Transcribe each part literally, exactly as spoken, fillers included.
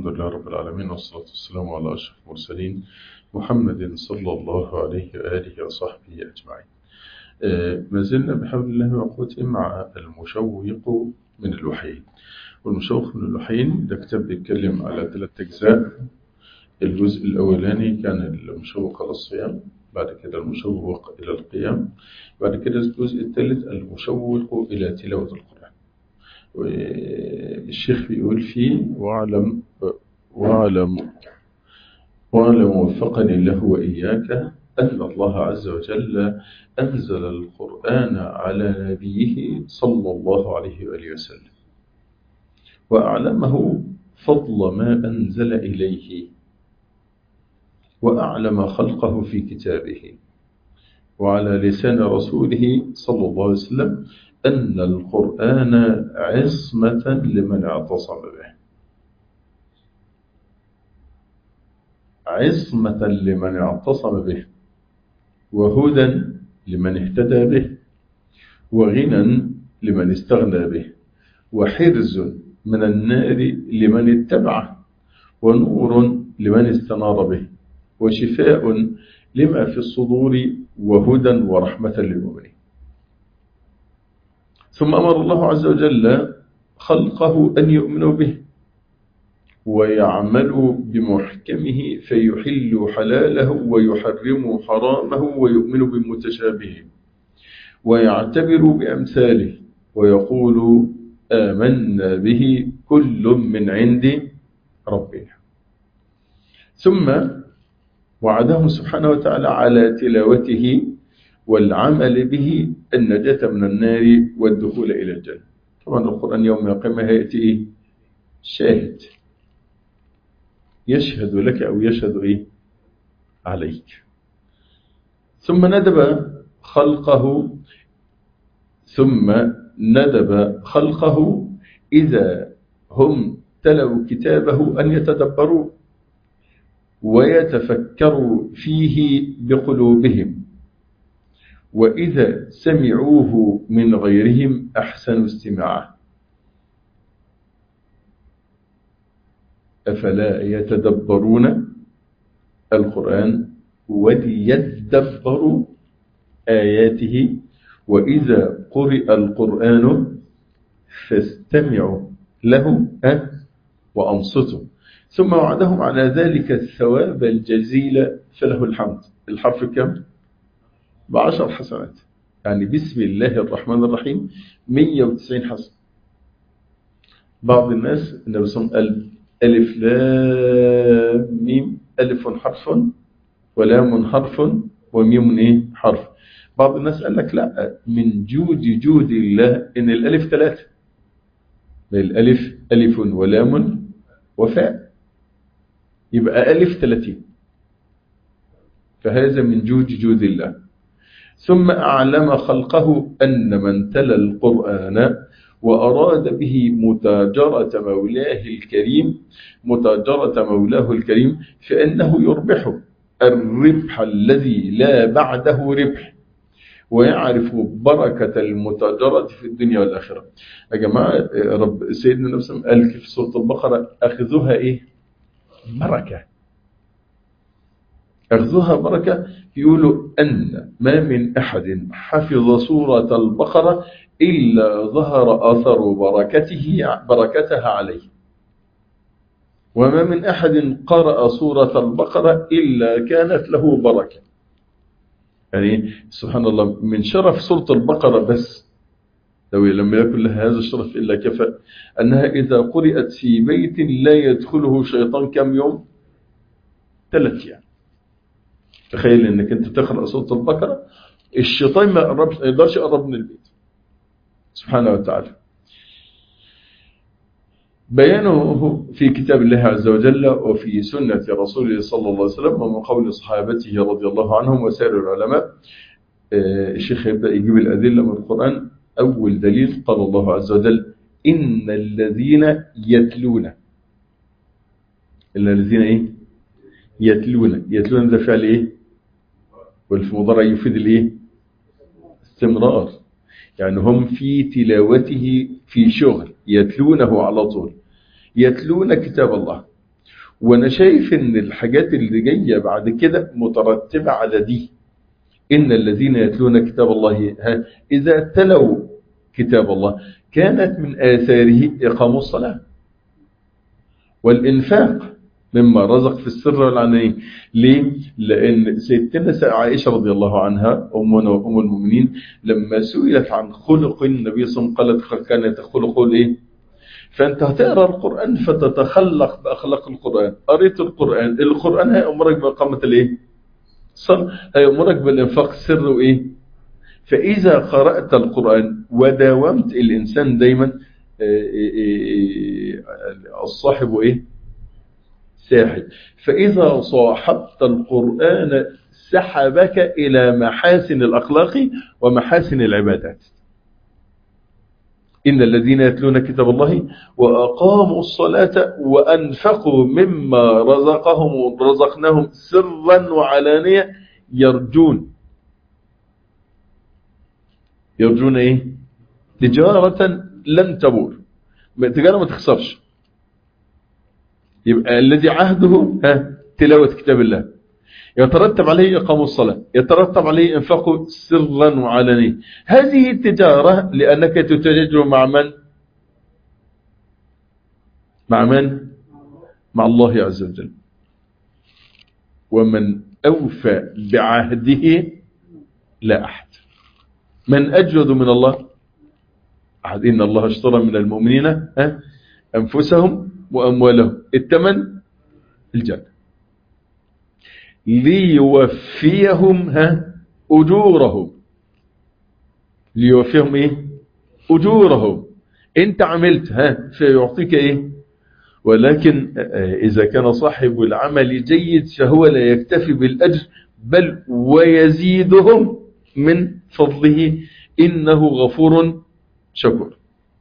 الحمد لله رب العالمين، والصلاة والسلام على أشرف المرسلين محمد صلى الله عليه وآله وصحبه أجمعين. ما زلنا بحول الله وقوته مع المشوق من الوحيين. والمشوق من الوحيين ده كتاب بيتكلم على ثلاث أجزاء. الجزء الأولاني كان المشوق على الصيام، بعد كده المشوق إلى القيام، بعد كده الجزء الثالث المشوق إلى تلاوة القرآن. الشيخ بيقول فيه واعلم واعلم واعلم وفقني الله وإياك أن الله عز وجل أنزل القرآن على نبيه صلى الله عليه وآله وسلم، وأعلمه فضل ما أنزل إليه، وأعلم خلقه في كتابه، وعلى لسان رسوله صلى الله عليه وسلم أن القرآن عصمة لمن اعتصم به، عصمة لمن اعتصم به، وهدى لمن اهتدى به، وغنى لمن استغنى به، وحرز من النار لمن اتبعه، ونور لمن استنار به، وشفاء لما في الصدور، وهدى ورحمة للمؤمنين. ثم أمر الله عز وجل خلقه أن يؤمنوا به ويعملوا بمحكمه، فيحلوا حلاله ويحرموا حرامه، ويؤمنوا بمتشابهه، ويعتبروا بأمثاله، ويقولوا آمنا به كل من عند ربنا. ثم وعدهم سبحانه وتعالى على تلاوته والعمل به النجاة من النار والدخول إلى الجنة. طبعا القرآن يوم القيامة هيأتي إيه؟ شاهد، يشهد لك أو يشهد إيه؟ عليك. ثم ندب خلقه ثم ندب خلقه إذا هم تلوا كتابه أن يتدبروا ويتفكروا فيه بقلوبهم، وإذا سمعوه من غيرهم أحسنوا استماعه. أفلا يتدبرون القرآن وليدبروا آياته، وإذا قرئ القرآن فاستمعوا له وأنصتوا. ثم وعدهم على ذلك الثواب الجزيل فله الحمد. الحرف كم؟ بعشر حسنات، يعني بسم الله الرحمن الرحيم مئة وتسعين حسنة. بعض الناس النبي صلى الله عليه وسلم قال ألف لام ميم، ألف حرف ولام حرف وميم إيه؟ حرف. بعض الناس قال لك لا، من جود جود الله إن الألف ثلاثة، الألف ألف ولام وفاء، يبقى ألف ثلاثين، فهذا من جود جود الله. ثم أعلم خلقه أن من تلا القرآن وأراد به متاجرة مولاه الكريم متاجرة مولاه الكريم فإنه يربحه الربح الذي لا بعده ربح، ويعرف بركة المتاجرة في الدنيا والآخرة. يا جماعة، رب سيدنا النبي صلى الله عليه وسلم قال في سورة البقرة أخذها إيه؟ بركة. أخذها بركة. يقولوا أن ما من أحد حفظ سورة البقرة إلا ظهر أثر بركته بركتها عليه، وما من أحد قرأ سورة البقرة إلا كانت له بركة. يعني سبحان الله، من شرف سورة البقرة بس لو لم يكن لها هذا الشرف إلا كفى أنها إذا قرأت في بيت لا يدخله شيطان كم يوم؟ ثلاث أيام. تخيل أنك أنت تقرأ سورة البقرة الشيطان ما يقدرش يقرب من البيت سبحانه وتعالى. بيانه في كتاب الله عز وجل وفي سنة رسوله صلى الله عليه وسلم ومن قول صحابته رضي الله عنهم وسائر العلماء. الشيخ يبدأ يجيب الأدلة من القرآن. أول دليل قال الله عز وجل إن الذين يتلون. إن الذين إيه؟ يتلون. يتلون ده فعل إيه؟ والفعل المضارع يفيد الإيه؟ استمرار، يعني هم في تلاوته في شغل، يتلونه على طول، يتلون كتاب الله. وأنا شايف إن الحاجات اللي جاية بعد كده مترتبة على دي. إن الذين يتلون كتاب الله ها إذا تلوا كتاب الله كانت من آثاره إقام الصلاة والإنفاق مما رزق في السر والعلانية. ليه؟ لأن سيدتنا عائشة رضي الله عنها أمنا وأم المؤمنين لما سئلت عن خلق النبي صلى الله عليه وسلم قالت كان يتخلق إيه؟ فأنت هتقرأ القرآن فتتخلق بأخلاق القرآن. قريت القرآن، القرآن هيأمرك بإقامة الإيه؟ الصلاة، هيأمرك بالإنفاق سر وإيه؟ فإذا قرأت القرآن وداومت، الإنسان دايما الصاحب إيه؟ ساحب. فإذا صاحبت القرآن سحبك إلى محاسن الأخلاق ومحاسن العبادات. إن الذين يتلون كتاب الله وأقاموا الصلاة وأنفقوا مما رزقهم رزقناهم سرا وعلانية يرجون يرجون إيه؟ تجارة لن تبور، تجارة ما تخسرش. يبقى الذي عهده ها تلاوة كتاب الله، يترتب عليه إقام الصلاة، يترتب عليه إنفاقه سرا وعلانية. هذه التجارة لأنك تتاجر مع من؟ مع من؟ مع الله عز وجل. ومن أوفى بعهده لا أحد. من أجود من الله؟ أحد. إن الله اشترى من المؤمنين ها أنفسهم وأموالهم، الثمن الجنة، ليوفيهم ها أجورهم. ليوفيهم إيه؟ أجورهم. أنت عملت ها فيعطيك إيه؟ ولكن إذا كان صاحب العمل جيد فهو لا يكتفي بالأجر بل ويزيدهم من فضله، إنه غفور شكور.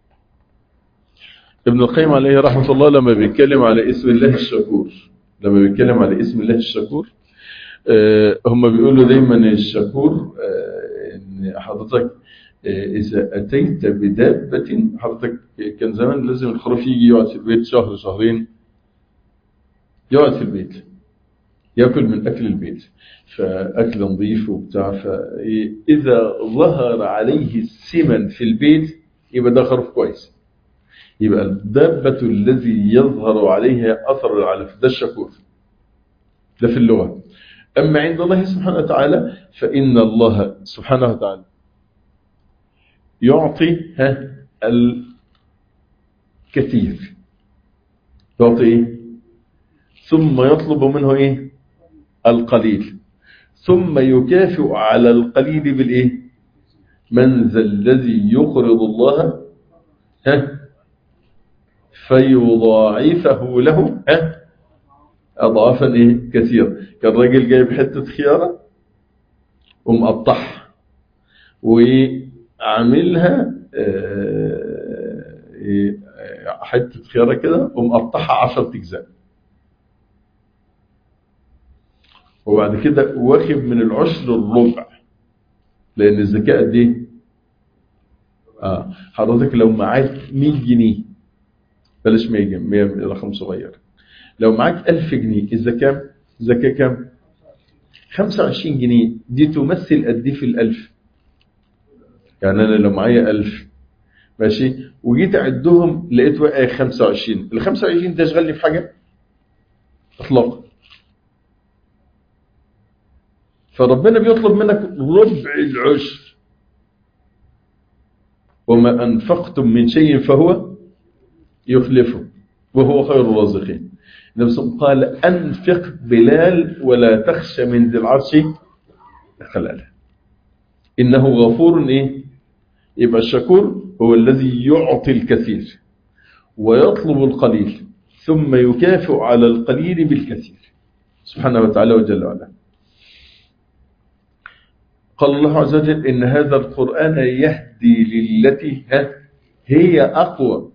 ابن القيم عليه رحمة الله لما بيتكلم على اسم الله الشكور لما بيتكلم على اسم الله الشكور آه هم بيقولوا دايما الشكور آه ان حضرتك آه اذا اتيت بدابة، حضرتك كان زمان لازم الخروف يجي يقعد في البيت شهر شهرين، يقعد في البيت يأكل من أكل البيت، فأكل نظيف وبتاع. فإذا ظهر عليه السمن في البيت يبقى ده خروف كويس، يبقى الدابة الذي يظهر عليها أثر العلف ده الشكور، ده في اللغة. أما عند الله سبحانه وتعالى فإن الله سبحانه وتعالى يعطي ها الكثير، يعطي إيه؟ ثم يطلب منه إيه؟ القليل، ثم يكافئ على القليل بالإيه؟ من ذا الذي يقرض الله ها فيضاعفه له ها أضعافا إيه؟ كثيرة. كان راجل جايب حتة خيارة ومقطعها وعاملها حتة خيارة كده ومقطعها عشرة أجزاء، وبعد كده واخد من العشر الربع، لأن الزكاة قد إيه؟ آه حضرتك لو معاك مية جنيه، بلاش مية جنيه، مية رقم صغير، لو معاك ألف جنيه الزكاة زكاة كام؟ خمسة وعشرين جنيه. دي تمثل قد ايه في الألف؟ يعني أنا لو معايا ألف ماشي وجيت أعدهم لقيت واقع خمسة وعشرين، ال خمسة وعشرين تشغلني في حاجة؟ إطلاقا. فربنا بيطلب منك ربع العشر. وما أنفقتم من شيء فهو يخلفه وهو خير الرازقين. النبي صلى الله عليه وسلم قال أنفق بلال ولا تخشى من ذي العرش خلاله، إنه غفور إيه؟ يبقى الشكور هو الذي يعطي الكثير ويطلب القليل ثم يكافئ على القليل بالكثير سبحانه وتعالى وجل وعلا. قال الله عز وجل إن هذا القرآن يهدي للتي هي أقوى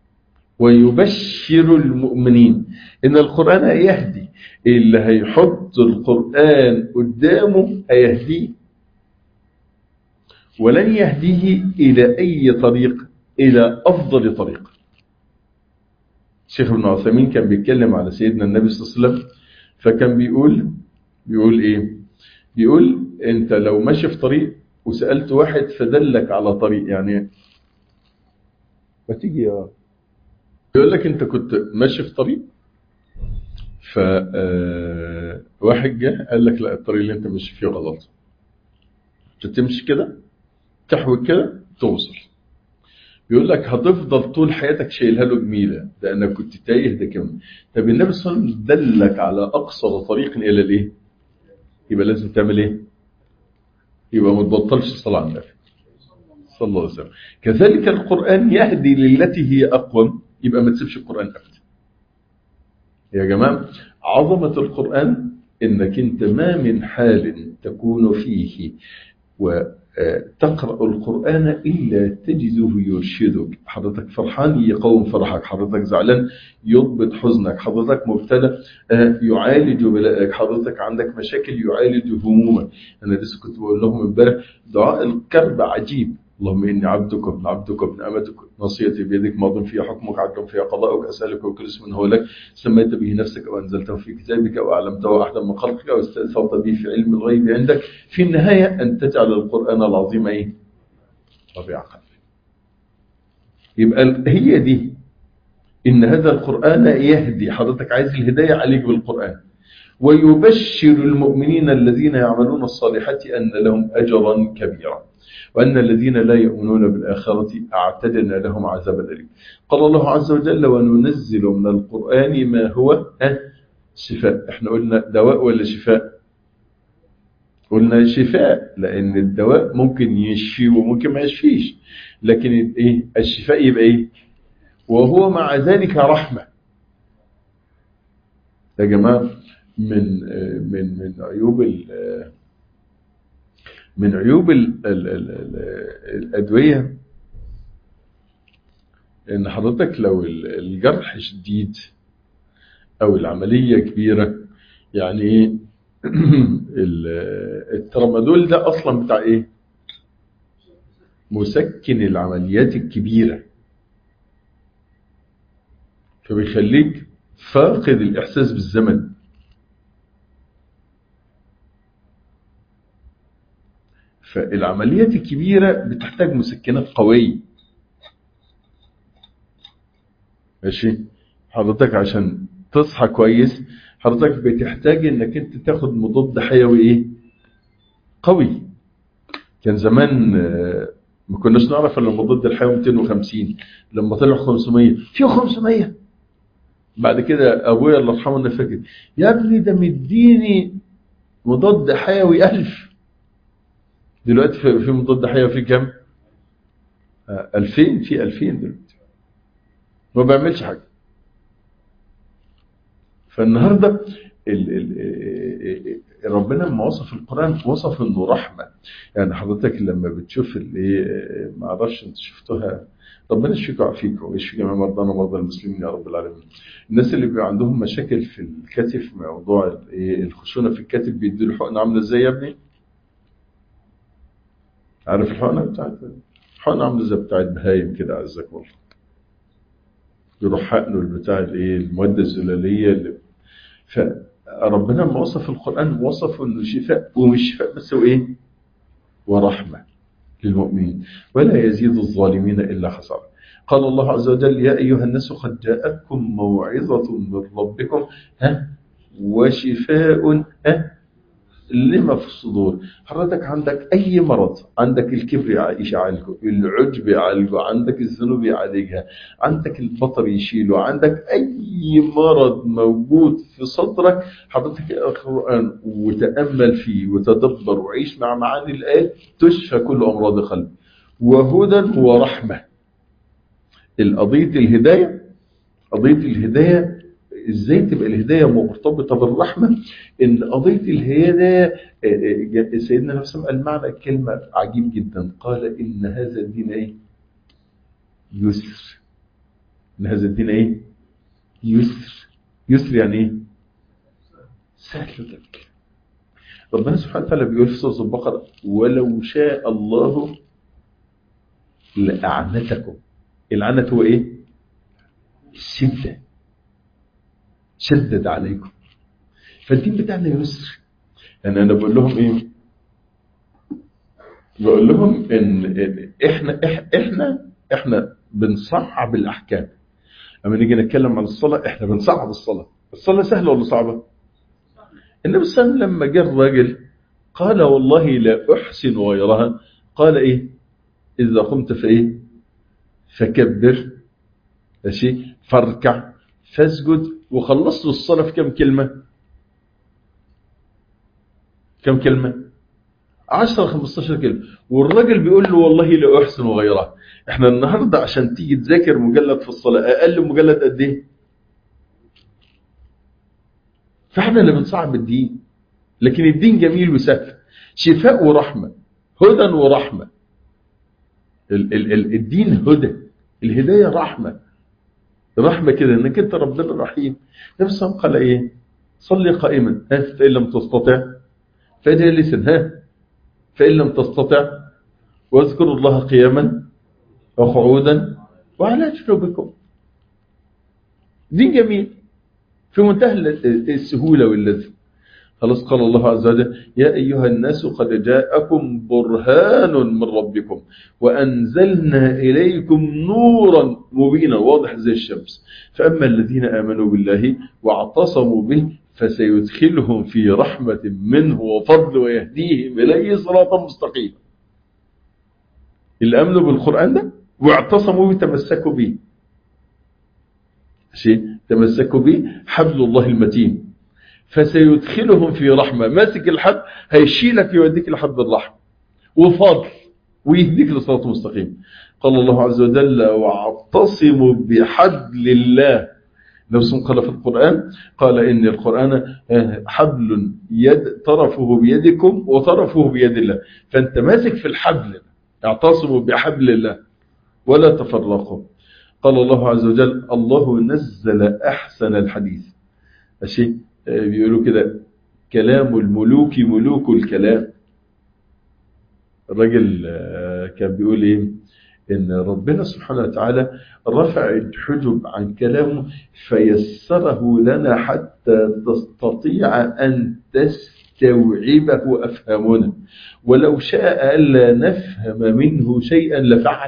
ويبشر المؤمنين. إن القرآن يهدي، اللي هيحط القرآن قدامه هيهديه، ولن يهديه إلى أي طريق، إلى أفضل طريق. الشيخ ابن عثيمين كان بيتكلم على سيدنا النبي صلى الله عليه وسلم، فكان بيقول بيقول ايه؟ بيقول انت لو ماشي في طريق وسألت واحد فدلك على طريق، يعني ما تيجي يا بيقول لك انت كنت ماشي في طريق، ف واحد جه قال لك لا الطريق اللي انت ماشي فيه غلط، تمشي كده تحوي كده توصل. بيقول لك هتفضل طول حياتك شايلها له جميله، لانك كنت تايه ده كمان. طب النبي صلى الله عليه وسلم دلك على اقصر طريق الى الايه؟ يبقى لازم تعمل ايه؟ يبقى ما تبطلش الصلاه على النبي صلى الله عليه وسلم. كذلك القران يهدي للتي هي اقوم، يبقى ما تسيبش القران ابدا. يا جماعه عظمه القران انك انت ما من حال تكون فيه وتقرأ القرآن إلا تجده يرشدك. حضرتك فرحان يقوم فرحك، حضرتك زعلان يضبط حزنك، حضرتك مبتلى يعالج بلائك، حضرتك عندك مشاكل يعالج همومك. أنا لسه كنت بقول لهم امبارح دعاء الكرب عجيب. اللهم إني عبدك ابن عبدك ابن أمتك ناصيتي بيدك ماض فيها حكمك عدل فيها قضاءك أسألك وكل اسم هو لك سميت به نفسك أو أنزلته في كتابك أو أعلمته أحدا من خلقك أو استأثرت به في علم الغيب عندك. في النهاية أن تجعل القرآن العظيم إيه؟ ربيع قلبي. يبقى هي دي إن هذا القرآن يهدي. حضرتك عايز الهداية عليك بالقرآن. ويبشر المؤمنين الذين يعملون الصالحات أن لهم أجرا كبيرا وأن الذين لا يؤمنون بالآخرة أعتدنا لهم عذابا أليما. قال الله عز وجل وننزل من القرآن ما هو شفاء. احنا قلنا دواء ولا شفاء؟ قلنا شفاء، لأن الدواء ممكن يشفي وممكن ما يشفيش، لكن إيه الشفاء يبقى إيه؟ وهو مع ذلك رحمة. يا جماعة من من من عيوب من عيوب ال ال ال ال الأدوية إن حضرتك لو الجرح شديد أو العملية كبيرة، يعني إيه الترامادول ده أصلا بتاع إيه؟ مسكن العمليات الكبيرة، فبيخليك فاقد الإحساس بالزمن. فالعمليات الكبيرة بتحتاج مسكنات قوية. ماشي؟ حضرتك عشان تصحى كويس حضرتك بتحتاج انك انت تاخد مضاد حيوي ايه؟ قوي. كان زمان ما كناش نعرف ان المضاد الحيوي مئتين وخمسين، لما طلع خمسمية في خمسمية. بعد كده ابويا الله يرحمه انا فاكر يا ابني ده مديني مضاد حيوي ألف. دلوقتي في مضاد حيوي في كام؟ ألفين. في ألفين دلوقتي ما بيعملش حاجه. فالنهارده ال ال ربنا لما وصف القرآن وصف انه رحمه. يعني حضرتك لما بتشوف الايه، ما اعرفش انت شفتوها، ربنا يشفيكم ويعافيكم ويشفي جميع مرضانا ومرضى المسلمين يا رب العالمين. الناس اللي بيبقى عندهم مشاكل في الكتف، موضوع الايه الخشونه في الكتف، بيدوا له حقنه عامله ازاي يا ابني؟ عارف الحقنه بتاعت حقنه عامله زي بتاعت بهايم كده عزك الله، يروح حقنه البتاع الايه الماده الزلاليه اللي. فربنا لما وصف القرآن وصف انه شفاء، ومش شفاء بس وايه؟ ورحمة للمؤمنين ولا يزيد الظالمين إلا خسارة. قال الله عز وجل يا أيها الناس قد جاءتكم موعظة من ربكم ها وشفاء ها لما في الصدور. حضرتك عندك أي مرض، عندك الكبر يعالجه، العجب يعالجه، عندك الذنوب يعالجها، عندك البطر يشيله، عندك أي مرض موجود في صدرك حضرتك القرآن وتأمل فيه وتدبر وعيش مع معاني الآيات تشفى كل أمراض قلب. وهدى ورحمة. القضية الهداية، قضية الهداية ازاي تبقى الهدايه مرتبطه بالرحمه؟ ان قضيه الهدايه سيدنا النبي صلى الله عليه وسلم قال معنى كلمه عجيب جدا، قال ان هذا الدين ايه؟ يسر. ان هذا الدين ايه؟ يسر. يسر يعني ايه؟ سهل لك. ربنا سبحانه وتعالى بيقول في سوره البقره ولو شاء الله لاعنتكم. العنت هو ايه؟ الشده. شدد عليكم. فالدين بتاعنا يسر. يعني أنا بقول لهم إيه؟ بقول لهم إن إحنا إحنا إحنا بنصعب الأحكام. لما نيجي نتكلم عن الصلاة إحنا بنصعب الصلاة. الصلاة سهلة ولا صعبة؟ النبي صلى الله عليه وسلم لما جاء الراجل قال والله لا أحسن غيرها، قال إيه؟ إذا قمت فإيه؟ فكبر، ماشي، فاركع، فاسجد، وخلصت الصلاة في كم كلمة؟ كم كلمة؟ عشرة خمستاشر كلمة. والراجل بيقول له والله لا أحسن غيرها. احنا النهاردة عشان تيجي تذاكر مجلد في الصلاة أقل مجلد قد إيه؟ فاحنا اللي بنصعب الدين. لكن الدين جميل وسهل، شفاء ورحمة، هدى ورحمة. ال ال ال الدين هدى، الهداية رحمة. رحمة كده انك انت ربنا رحيم. النبي صلى الله عليه وسلم قال ايه؟ صلي قائما، ها فإن لم تستطع فجالسا، ها فإن لم تستطع واذكروا الله قياما وقعودا وعلى جنوبكم. دين جميل في منتهى السهولة واللذة. خلاص قال الله عز وجل يا أيها الناس قد جاءكم برهان من ربكم وأنزلنا إليكم نورا مبينا واضح زي الشمس. فأما الذين آمنوا بالله واعتصموا به فسيدخلهم في رحمة منه وفضل ويهديهم إليه صراطا مستقيما. اللي آمنوا بالقرآن ده واعتصموا به تمسكوا به، شيء تمسكوا به حبل الله المتين، فسيدخلهم في رحمة. ماسك الحد هيشيلك يوديك لحد الرحمة وفضل ويهديك لصراط مستقيم. قال الله عز وجل واعتصموا بحبل الله. نفس قال في القرآن قال إن القرآن حبل يد طرفه بيدكم وطرفه بيد الله. فأنت ماسك في الحبل، اعتصموا بحبل الله ولا تفرقوا. قال الله عز وجل الله نزل أحسن الحديث. ماشي، بيقولوا كده كلام الملوك ملوك الكلام. الراجل كان بيقول ايه؟ ان ربنا سبحانه وتعالى رفع الحجب عن كلامه فيسره لنا حتى تستطيع ان تستوعبه افهامنا، ولو شاء الا نفهم منه شيئا لفعل.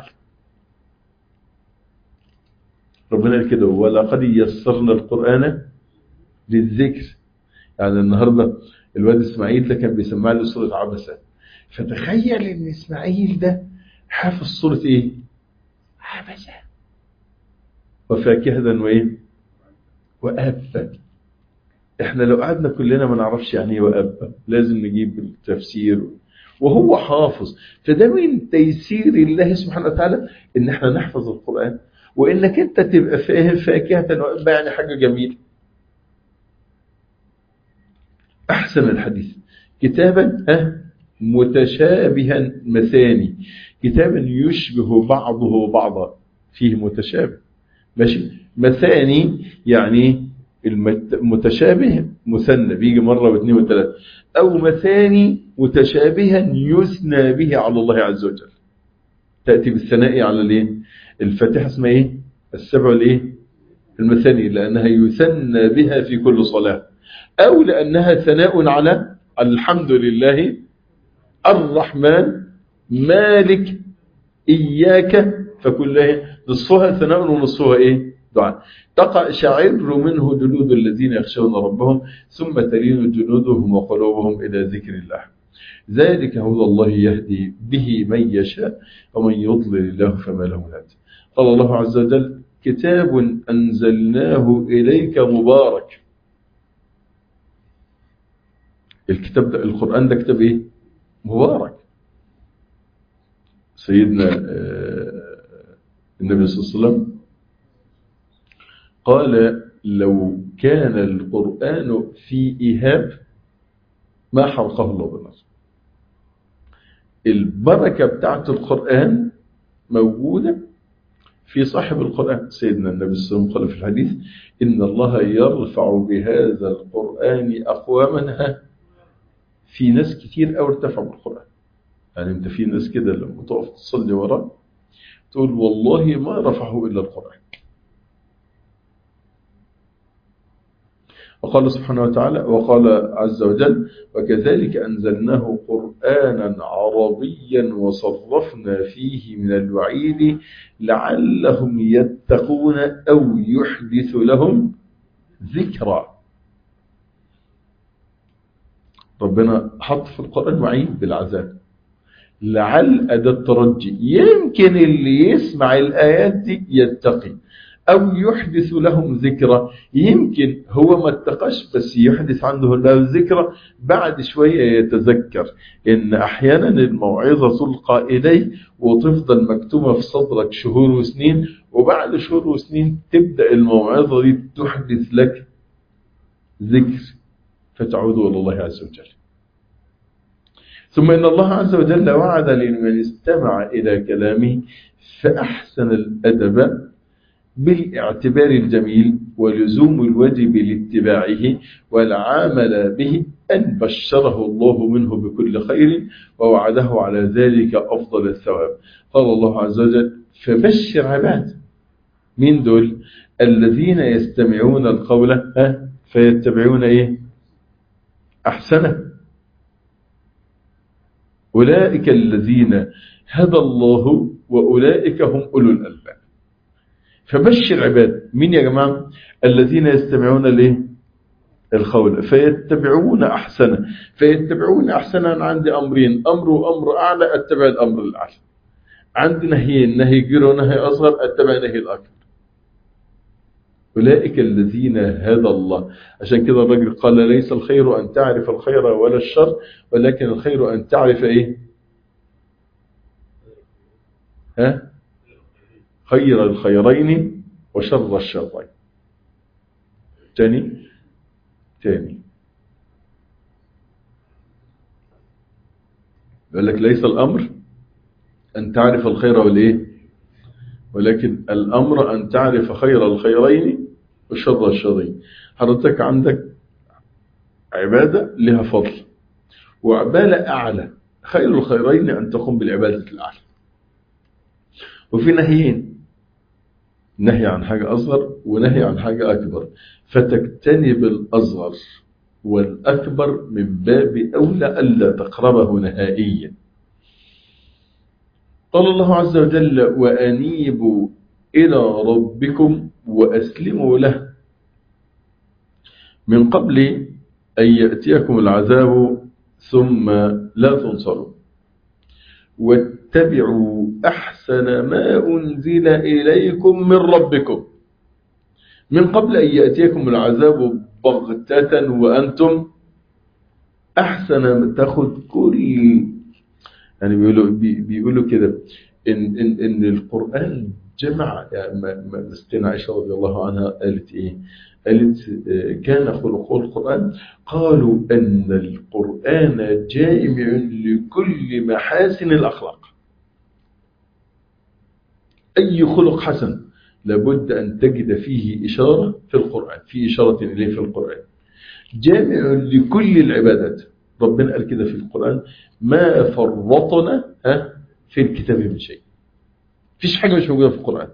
ربنا قال كده ولقد يسرنا القرآن للذكر. يعني النهاردة الواد إسماعيل ده كان بيسمع له سورة عبسة، فتخيل ان إسماعيل ده حافظ سورة ايه؟ عبسة وفاكهة وايه؟ وأبا. احنا لو قعدنا كلنا ما نعرفش يعني ايه وأبا، لازم نجيب التفسير وهو حافظ. فده من تيسير الله سبحانه وتعالى ان احنا نحفظ القرآن، وانك انت تبقى فاهم فاكهة وأبا، يعني حاجة جميلة. أحسن الحديث كتابا ها متشابها مثاني، كتابا يشبه بعضه بعضا، فيه متشابه، ماشي. مثاني يعني المتشابه مثنى بيجي مرة واثنين وثلاثة، أو مثاني متشابها يثنى به على الله عز وجل. تأتي بالثناء على الايه؟ الفاتحة اسمها ايه؟ السبع الايه؟ المثاني، لأنها يثنى بها في كل صلاة، أو لأنها ثناء على الحمد لله الرحمن مالك إياك، فكلها نصفها ثناء ونصفها إيه؟ دعاء. تقشعر منه جلود الذين يخشون ربهم ثم تلين جلودهم وقلوبهم إلى ذكر الله. ذلك هدى الله يهدي به من يشاء ومن يضلل الله فما له من هادي. قال الله عز وجل كتاب أنزلناه إليك مبارك. الكتاب ده القرآن ده كتاب ايه؟ مبارك. سيدنا النبي صلى الله عليه وسلم قال لو كان القرآن في إيهاب ما حرقه الله بالنار. البركة بتاعت القرآن موجودة في صاحب القرآن. سيدنا النبي صلى الله عليه وسلم قال في الحديث إن الله يرفع بهذا القرآن أقواما. في ناس كتير أو ارتفعوا بالقرآن. يعني انت في ناس كده لما تقف تصلي وراه تقول والله ما رفعه إلا القرآن. وقال سبحانه وتعالى وقال عز وجل وكذلك أنزلناه قرآنا عربيا وصرفنا فيه من الوعيد لعلهم يتقون أو يحدث لهم ذكرى. ربنا حط في القرآن وعيد بالعذاب، لعل أداة ترجي، يمكن اللي يسمع الآيات دي يتقي أو يحدث لهم ذكرى، يمكن هو ما اتقاش بس يحدث عنده له ذكرى بعد شوية يتذكر إن أحيانا الموعظة تلقى إليه وتفضل مكتومة في صدرك شهور وسنين، وبعد شهور وسنين تبدأ الموعظة دي تحدث لك ذكر فتعود إلى الله عز وجل. ثم إن الله عز وجل وعد لمن استمع إلى كلامه فأحسن الأدب بالاعتبار الجميل ولزوم الواجب لاتباعه والعامل به أن بشره الله منه بكل خير ووعده على ذلك أفضل الثواب. قال الله عز وجل فبشر عباد من دول الذين يستمعون القول فيتبعون إيه أحسنه، أولئك الذين هدى الله وأولئك هم أولو الألباب. فبشر عباد مين يا جماعة؟ الذين يستمعون ليه القول فيتبعون أحسنه. فيتبعون أحسنه أنا عندي أمرين، أمر وأمر أعلى أتبع الأمر الأعلى، عندي نهيين، نهي كبير ونهي أصغر أتبع نهي الأكبر. أولئك الذين هدى الله. عشان كده الرجل قال ليس الخير أن تعرف الخير ولا الشر ولكن الخير أن تعرف إيه ها خير الخيرين وشر الشرين. تاني تاني يقول لك ليس الأمر أن تعرف الخير والإيه ولكن الأمر أن تعرف خير الخيرين وشر الشرين. حضرتك عندك عبادة لها فضل وعبادة أعلى، خير الخيرين أن تقوم بالعبادة الأعلى. وفي نهيين، نهي عن حاجة أصغر ونهي عن حاجة أكبر، فتجتنب الأصغر والأكبر من باب أولى ألا تقربه نهائيا. قال الله عز وجل وأنيبوا إلى ربكم وأسلموا له من قبل أن يأتيكم العذاب ثم لا تنصروا واتبعوا أحسن ما أنزل إليكم من ربكم من قبل أن يأتيكم العذاب بغتة وأنتم أحسن. تاخد كل يعني بيقولوا بيقولوا كده إن إن إن القرآن جمع. يعني ستنا عائشة رضي الله عنها قالت إيه؟ قالت كان خلق القرآن قالوا أن القرآن جامع لكل محاسن الأخلاق. أي خلق حسن لابد أن تجد فيه إشارة في القرآن، في إشارة إليه في القرآن. جامع لكل العبادات. ربنا قال كده في القرآن ما فرطنا ها في الكتاب من شيء. فيش حاجة مش موجودة في القرآن.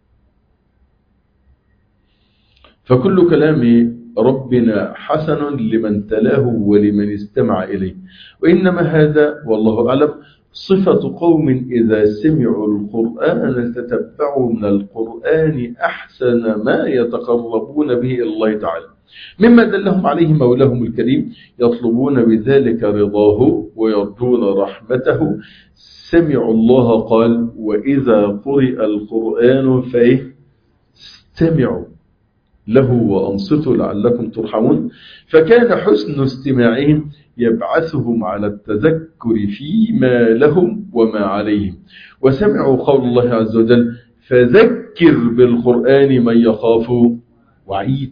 فكل كلام ربنا حسن لمن تلاه ولمن استمع إليه. وإنما هذا والله أعلم صفة قوم إذا سمعوا القرآن تتبعوا من القرآن أحسن ما يتقربون به إلى الله تعالى مما دلهم عليه مولاهم الكريم يطلبون بذلك رضاه ويرجون رحمته. سمعوا الله قال وإذا قرئ القرآن فإيه استمعوا له وأنصتوا لعلكم ترحمون. فكان حسن استماعهم يبعثهم على التذكر فيما لهم وما عليهم. وسمعوا قول الله عز وجل فذكر بالقرآن من يخاف وعيد.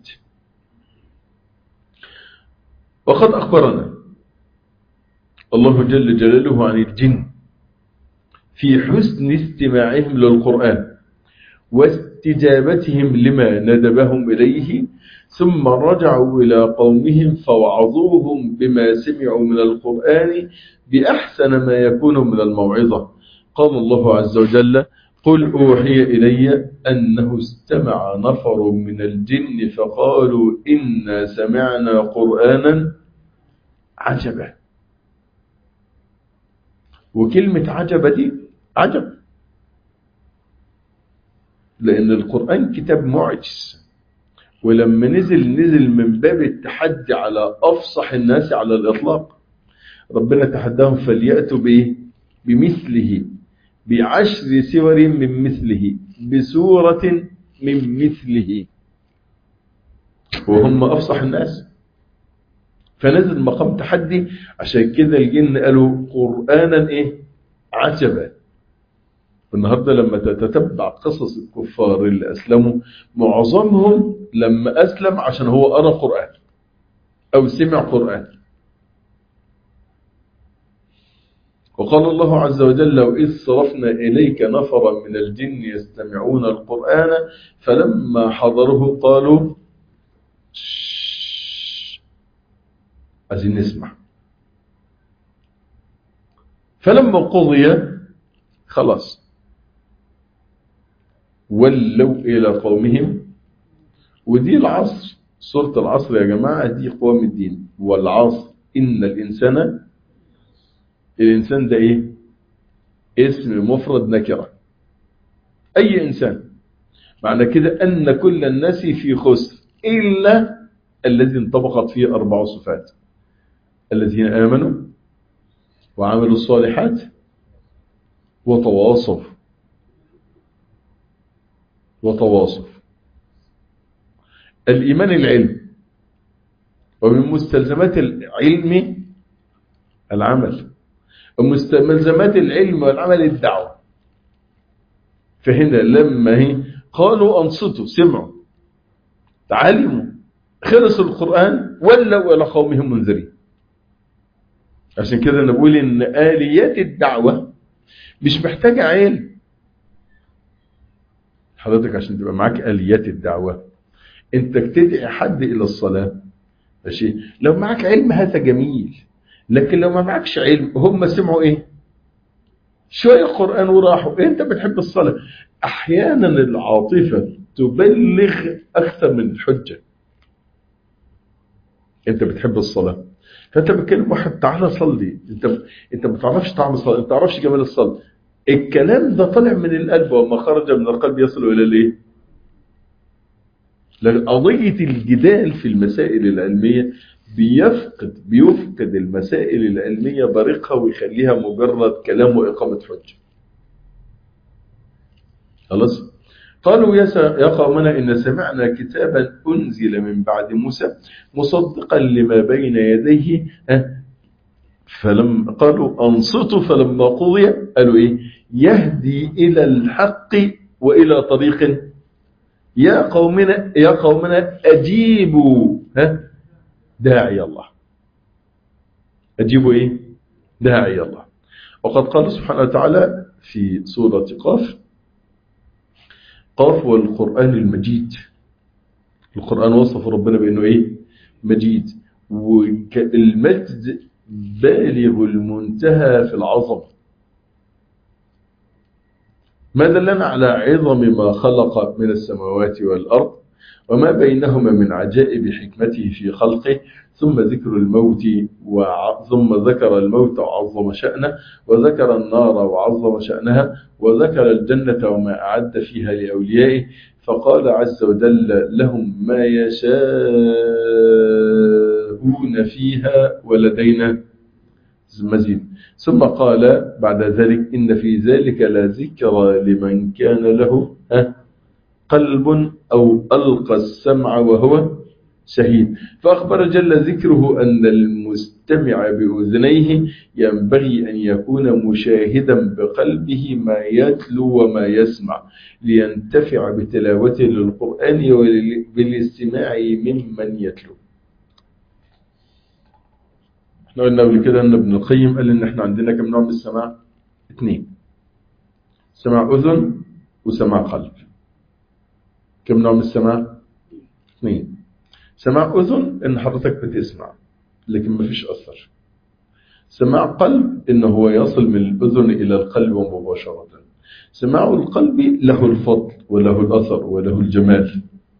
وقد أخبرنا الله جل جلاله عن الجن في حسن استماعهم للقرآن واستجابتهم لما ندبهم إليه ثم رجعوا إلى قومهم فوعظوهم بما سمعوا من القرآن بأحسن ما يكون من الموعظة. قال الله عز وجل قل أوحي إلي أنه استمع نفر من الجن فقالوا إنا سمعنا قرآنا عجبا. وكلمة عجبة دي عجب، لأن القرآن كتاب معجز، ولما نزل نزل من باب التحدي على أفصح الناس على الإطلاق. ربنا تحداهم فليأتوا بإيه؟ بمثله بعشر سور من مثله بسورة من مثله، وهم أفصح الناس. فنزل مقام تحدي. عشان كده الجن قالوا قرآنا إيه؟ عجبا. النهاردة لما تتتبع قصص الكفار اللي أسلموا، معظمهم لما أسلم عشان هو قرأ قرآن أو سمع قرآن. وقال الله عز وجل وإذ صرفنا إليك نفرا من الجن يستمعون القرآن فلما حضروه قالوا عايزين نسمع. فلما قضي خلاص ولوا إلى قومهم. ودي العصر، سورة العصر يا جماعة دي قوام الدين. والعصر إن الإنسان، الإنسان ده إيه؟ اسم مفرد نكرة، أي إنسان. معنى كده أن كل الناس في خسر إلا الذي انطبقت فيه أربع صفات: الذين آمنوا وعملوا الصالحات وتواصوا وتواصوا. الإيمان العلم، ومن مستلزمات العلم العمل، ومستلزمات العلم والعمل الدعوة. فهنا لما هي قالوا أنصتوا سمعوا تعلموا خلصوا القرآن ولوا إلى قومهم منذرين. عشان كده نقول إن آليات الدعوة مش محتاجة علم. حضرتك عشان تبقى معاك آليات الدعوة انت تدعي حد إلى الصلاة ماشي، لو معاك علم هذا جميل. لكن لو ما معكش علم، هم سمعوا ايه؟ شوية قرآن وراحوا. انت بتحب الصلاة. احيانا العاطفة تبلغ اكثر من الحجة. انت بتحب الصلاة فانت بتكلم واحد تعالى صلي، انت انت ما تعرفش طعم الصلاة، انت ما تعرفش جمال الصلاة. الكلام ده طلع من القلب، وما خرج من القلب يصل الى الايه؟ لأن قضية الجدال في المسائل العلمية بيفقد بيفقد المسائل العلمية بريقها ويخليها مجرد كلام وإقامة حجة. خلاص؟ قالوا يا قومنا إن سمعنا كتابا أنزل من بعد موسى مصدقا لما بين يديه. فلما قالوا أنصتوا فلما قضي قالوا إيه؟ يهدي إلى الحق وإلى طريق. يا قومنا يا قومنا أجيبوا ها داعي الله. أجيبوا إيه؟ داعي الله. وقد قال سبحانه وتعالى في سورة قاف: قاف والقرآن المجيد. القرآن وصف ربنا بأنه إيه؟ مجيد. والمجد بالغ المنتهى في العظمة. ما دلنا على عظم ما خلق من السماوات والأرض وما بينهما من عجائب حكمته في خلقه. ثم ذكر الموت وع... ثم ذكر الموت وعظم شأنه، وذكر النار وعظم شأنها، وذكر الجنة وما أعد فيها لأوليائه. فقال عز وجل: لهم ما يشاءون فيها ولدينا مزيد. ثم قال بعد ذلك: إن في ذلك لذكرى لمن كان له قلب أو ألقى السمع وهو شهيد. فأخبر جل ذكره أن المستمع بأذنيه ينبغي أن يكون مشاهدا بقلبه ما يتلو وما يسمع لينتفع بتلاوته للقرآن وبالاستماع ممن يتلو. احنا قلنا قبل كده ان ابن القيم قال ان احنا عندنا كم نوع من السماع؟ اثنين: سماع اذن وسماع قلب. كم نوع من السماع؟ اثنين. سماع اذن ان حضرتك بتسمع لكن ما فيش اثر. سماع قلب ان هو يصل من الاذن الى القلب مباشره. سماع القلب له الفضل وله الأثر وله الجمال.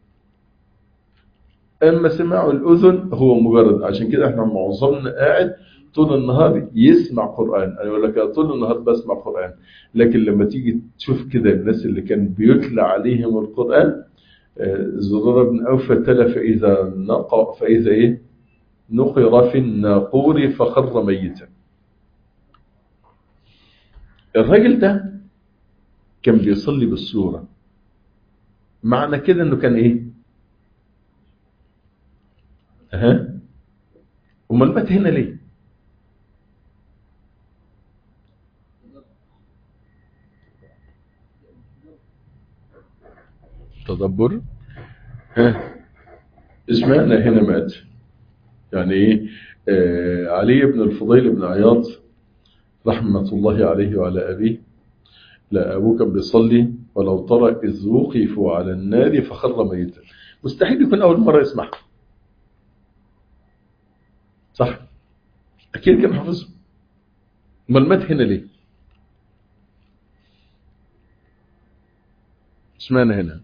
أما سماع الأذن هو مجرد، عشان كده احنا معظمنا قاعد طول النهار يسمع قرآن. أنا أقول لك طول النهار بسمع قرآن، لكن لما تيجي تشوف كده الناس اللي كان بيتلى عليهم القرآن، زرار بن أوفى تلا فإذا نقر فإذا إيه نقر في الناقور فخر ميتا. الراجل ده كان بيصلي بالسورة، معنى كده انه كان ايه؟ ها امال مات هنا ليه؟ تدبر. ها اشمعنى هنا مات؟ يعني ايه؟ آه علي بن الفضيل بن عياض رحمة الله عليه وعلى أبيه، لا أبوه كان بيصلي ولو ترى إذ وقفوا على النار فخر ميتا. مستحيل يكون أول مرة يسمعها، صح؟ أكيد كان حافظه. امال مات هنا ليه؟ اشمعنى هنا؟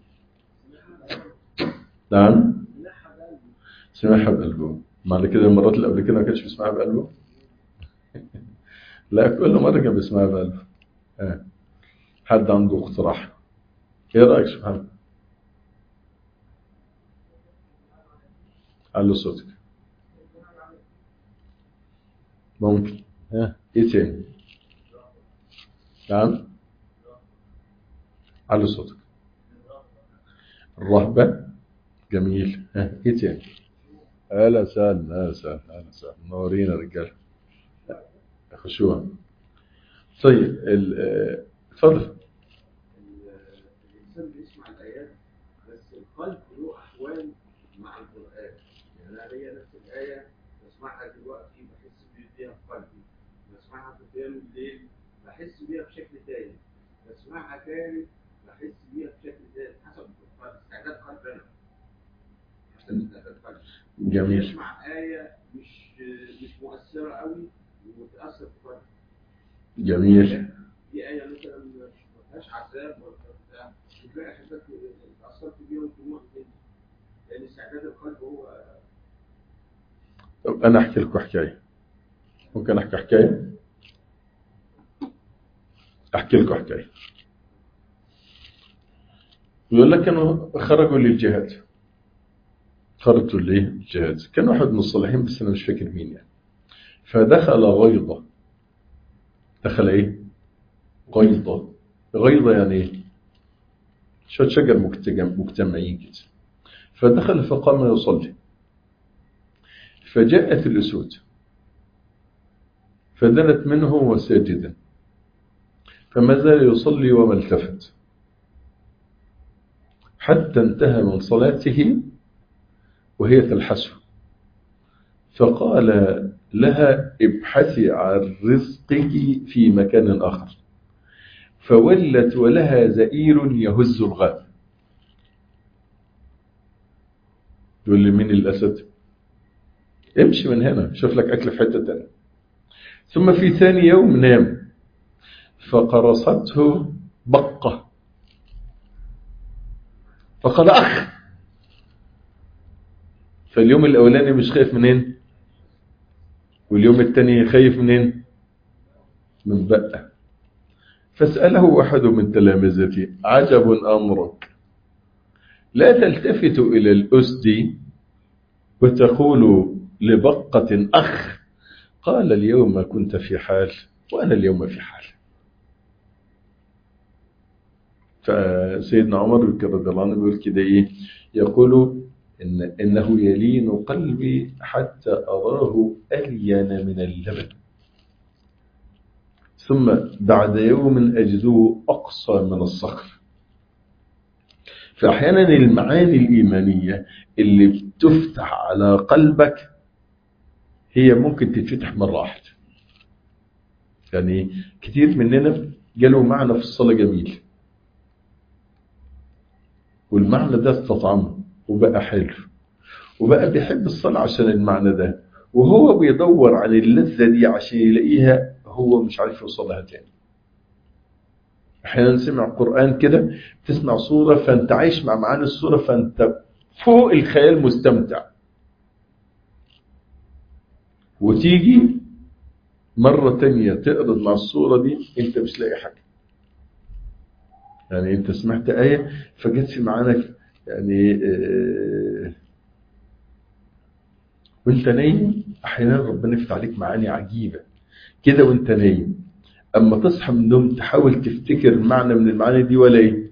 نعم سمعها بقلبه. معنى كده المرات اللي قبل كده ما كانش بيسمعها بقلبه؟ لا كل مرة كان بيسمعها بقلبه. آه. حد عنده اقتراح؟ ايه رأيك يا محمد؟ علوا صوتك. ممكن. ها ايه تاني؟ نعم علوا صوتك. الرهبة جميل. ها ايه تاني؟ اهلا وسهلا اهلا وسهلا اهلا وسهلا منورين يا رجاله. خشوع. طيب اتفضل. الإنسان بيسمع الآيات بس القلب له أحوال مع القرآن. يعني أنا ليا نفس الآية بسمعها دلوقتي بحس بيها في قلبي، بسمعها في قيام الليل بحس بيها بشكل تاني، بسمعها تاني بحس بيها بشكل تاني حسب استعداد قلبي أنا. حسب استعداد قلبي. جميل. بسمع آية مش مش مؤثرة قوي وتأثر في قلبي. جميل. دي آية مثلا ما فيهاش عذاب ولا بتاع، تلاقي حاجات اتأثرت بيها والدموع تنزل، لأن استعداد القلب هو. طب أنا أحكي لكم حكاية. ممكن أحكي حكاية؟ أحكي لكم حكاية. يقول لك كانوا خرجوا للجهاد. خرجوا للجهاد. كان واحد من الصالحين بس أنا مش فاكر مين يعني. فدخل غيضة. دخل إيه؟ غيضة. غيضة يعني إيه؟ شوية شجر مجتمعين كده. فدخل فقام يصلي، فجاءت الأسود فدنت منه وساجدا، فما زال يصلي وما التفت حتى انتهى من صلاته وهي تلحسه، فقال لها ابحثي عن رزقك في مكان آخر، فولت ولها زئير يهز الغاب. يقول لي مين الأسد؟ امشي من هنا شوف لك أكل في حتة تانية. ثم في ثاني يوم نام فقرصته بقة فقال أخ. فاليوم الأولاني مش خايف منين، واليوم الثاني خايف منين؟ من بقى. فسأله أحد من تلامذتي عجب أمرك، لا تلتفت إلى الأسد وتقول لبقة أخ. قال اليوم كنت في حال وأنا اليوم في حال. فسيدنا عمر رضي الله عنه بيقول كده إيه؟ يقول إن إنه يلين قلبي حتى أراه ألين من اللبن، ثم بعد يوم أجده أقصى من الصخر. فأحيانا المعاني الإيمانية اللي بتفتح على قلبك هي ممكن تتفتح مرة واحدة. يعني كتير مننا قالوا معنى في الصلاة جميل، والمعنى ده استطعمه وبقى حلو وبقى بيحب الصلاة عشان المعنى ده، وهو بيدور عن اللذة دي عشان يلاقيها هو مش عارف يوصلها تاني. احيانا سمع قرآن كده، تسمع صورة فانت عايش مع معاني الصورة، فانت فوق الخيال مستمتع، وتيجي مرة تانية تقرض مع الصورة دي انت مش لاقي حاجة. يعني انت سمعت آية فجت في معانك يعني اه وانت نايم، احيانا ربنا يفتح عليك معاني عجيبة كده وانت نايم، اما تصحى من النوم تحاول تفتكر معنى من المعاني دي ولا ايه،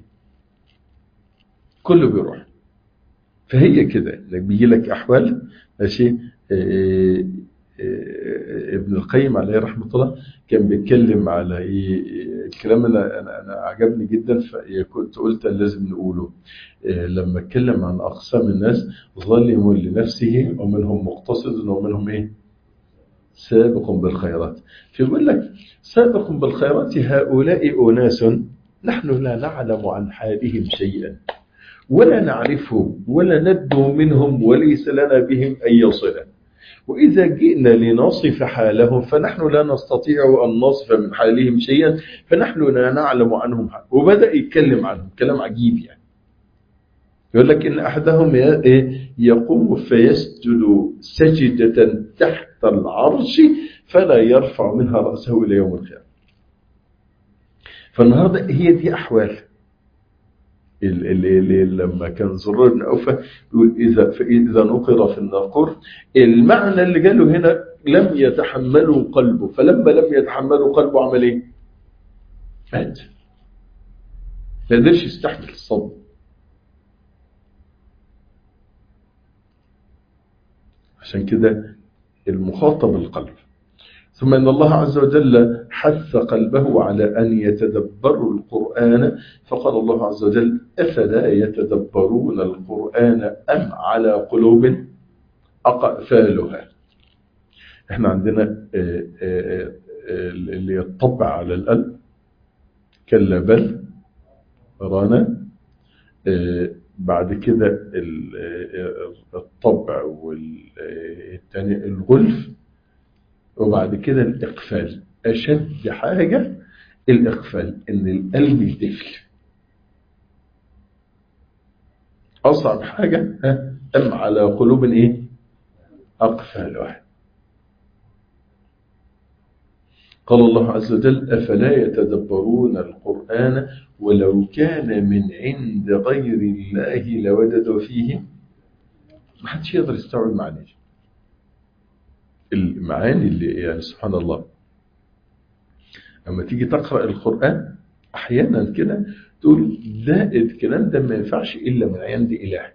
كله بيروح. فهي كده انك بيجي لك احوال ماشي. اه اه ابن القيم عليه رحمه الله كان بيتكلم على ايه، الكلام انا انا انا عجبني جدا، فكنت قلت لازم نقوله. اه لما اتكلم عن اقسام الناس، ظالم لنفسه ومنهم مقتصد ومنهم ايه سابق بالخيرات. فيقول لك سابق بالخيرات هؤلاء أناس نحن لا نعلم عن حالهم شيئا ولا نعرفهم ولا ندعو منهم وليس لنا بهم أي صلة، وإذا جئنا لنصف حالهم فنحن لا نستطيع أن نصف من حالهم شيئا فنحن لا نعلم عنهم حال. وبدأ يتكلم عنهم كلام عجيب يعني. يقول لك إن أحدهم يقوم فيسجد سجدة تحت العرش فلا يرفع منها رأسه إلى يوم القيامة. فالنهاردة هي دي أحوال اللي, اللي لما كان زرار بن أوفى يقول إذا, فإذا نقر في الناقور، المعنى اللي قاله هنا لم يتحملوا قلبه، فلما لم يتحملوا قلبه عمل إيه؟ مات، ما قدرش يستحمل الصدمة. عشان كده المخاطب القلب. ثم إن الله عز وجل حث قلبه على أن يتدبروا القرآن، فقال الله عز وجل أفلا يتدبرون القرآن أم على قلوب أقفالها. احنا عندنا اللي يطبع على القلب كلا بل رانا، بعد كده الطبع والثاني الغلف، وبعد كده الإقفال. أشد حاجة الإقفال، إن القلب يتقفل. أصعب حاجة ها أم على قلوب إيه أقفالها. قال الله عز وجل أفلا يتدبرون القرآن ولو كان من عند غير الله لوجدوا فيه. ما حدش يقدر يستوعب معاني المعاني اللي يعني سبحان الله. أما تيجي تقرأ القرآن أحيانا كده تقول ده الكلام ده ما ينفعش إلا من عند إله،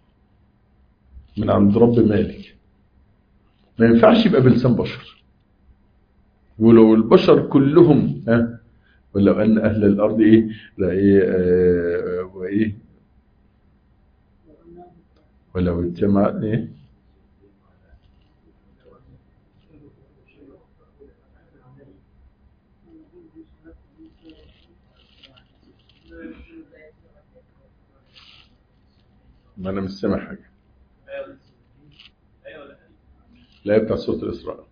من عند رب مالك، ما ينفعش يبقى بلسان بشر. ولو البشر كلهم ها ولو أن أهل الأرض إيه لا إيه آه وإيه ولو اجتمع إيه ما أنا مش سامع حاجة. لا بتاع سورة الإسراء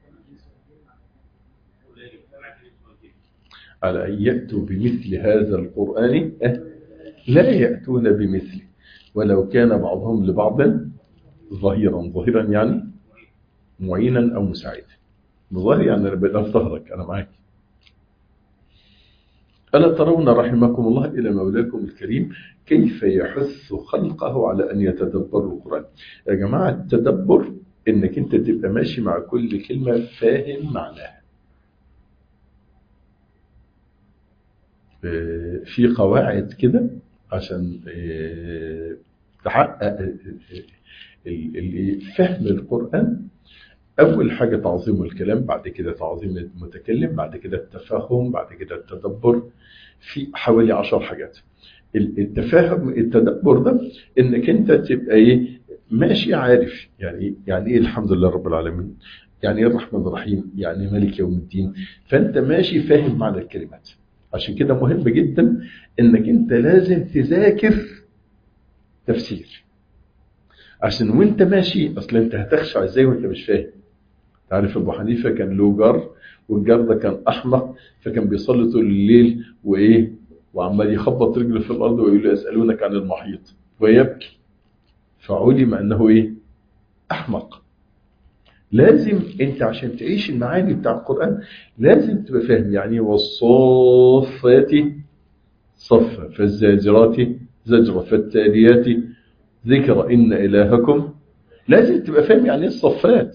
على أن يأتوا بمثل هذا القرآن لا يأتون بمثله ولو كان بعضهم لبعض ظهيرا. ظهيرا يعني معينا أو مساعدا. ظهر يعني أنا بقى في ظهرك أنا معاك. ألا ترون رحمكم الله إلى مولاكم الكريم كيف يحث خلقه على أن يتدبروا القرآن. يا جماعة التدبر إنك أنت تبقى ماشي مع كل كلمة فاهم معناها. في قواعد كده عشان تحقق فهم القرآن. أول حاجة تعظيم الكلام، بعد كده تعظيم المتكلم، بعد كده التفهم، بعد كده التدبر. في حوالي عشر حاجات. التفاهم التدبر ده إنك أنت تبقى إيه ماشي عارف يعني يعني إيه الحمد لله رب العالمين، يعني إيه الرحمن الرحيم، يعني مالك يوم الدين. فأنت ماشي فاهم معنى الكلمات. عشان كده مهم جدا إنك أنت لازم تذاكر تفسير، عشان وانت ماشي اصل انت هتخشع ازاي وانت مش فاهم. تعرف ابو حنيفه كان له جار والجار ده كان احمق فكان بيصلي طول الليل وايه وعمال يخبط رجله في الارض ويقول له يسالونك عن المحيط ويبكي، فعلم انه ايه احمق. لازم انت عشان تعيش المعاني بتاع القرآن لازم تبقى فاهم يعني والصافات صفا فالزاجرات زجرة فالتاليات ذكر إن إلهكم. لازم تبقى فاهم يعني الصفات.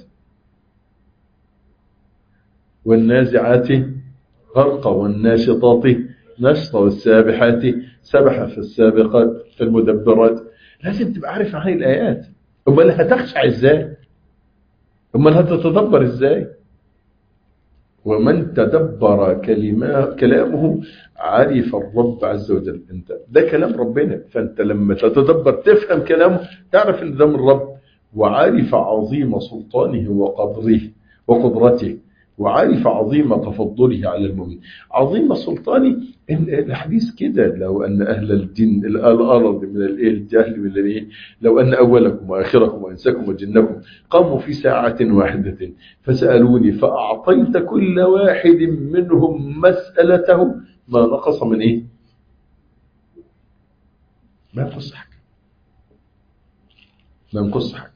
والنازعات غرقا والناشطات نشطا والسابحات سبحا فالسابقات فالمدبرات. لازم تبقى عارف عن الآيات. أمال هتخشع إزاي؟ أمال هتتدبر إزاي؟ ومن تدبر كلمة كلامه عرف الرب عز وجل. انت ده كلام ربنا، فانت لما تتدبر تفهم كلامه تعرف ان ده من الرب، وعارف عظيم سلطانه وقدره وقدرته، وعارف عظيم تفضله على المؤمن. عظيم سلطانه الحديث كده، لو ان اهل الجن الارض من الجهل من الايه، لو ان اولكم واخركم وانساكم وجنكم قاموا في ساعه واحده فسالوني فاعطيت كل واحد منهم مسالته ما نقص من ايه؟ ما ينقص حاجه، ما ينقص حاجه.